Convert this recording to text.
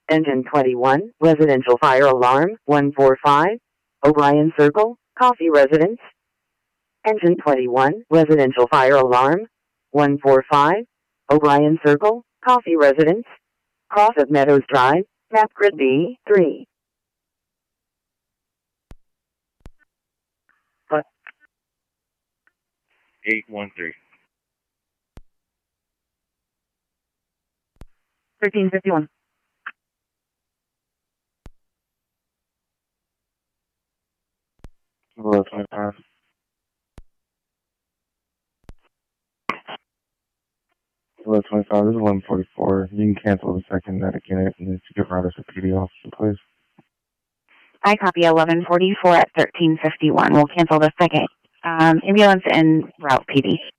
Engine 21, residential fire alarm, 145, O'Brien Circle, Coffee Residence. Engine 21, residential fire alarm, 145, O'Brien Circle, Coffee Residence. Crossett Meadows Drive, map grid B3. 813. 1351. Hello, 25. Hello, 25. This is 1144. You can cancel the second Medicaid and to give riders a PD officer, please. I copy 1144 at 1351. We'll cancel the second ambulance and route PD.